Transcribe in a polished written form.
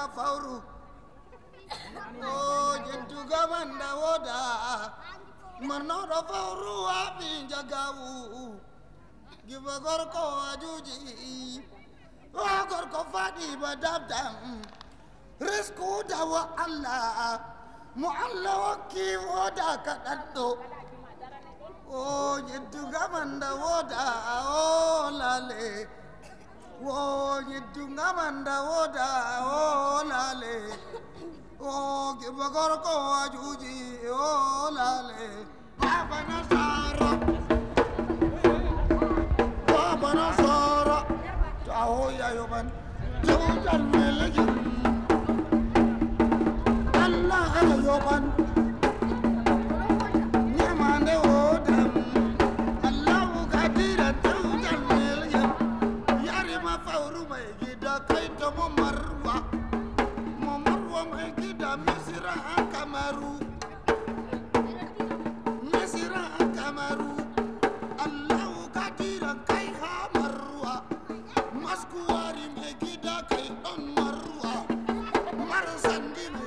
fauru o jentu gamanda woda marnoɗo fawru waɓi jagawu giba gorko ajuji o gorko faɗi ba dabdam risku dawa allah mo allah hokki woda kaɗanɗo o jentu gamanda woda o lale o jentu gamanda woda o lale o giba gorko ajuji o lale baba nasara to ahoya yoban tawdal melegi allah ala yoban nyamande wodam allahu kadira tawdal melegi yarima fawru may gida kayto mo marwa may gida misira kamaru allahu kadira kay ha marwa maskuwari may gida kay don marwa mar sandi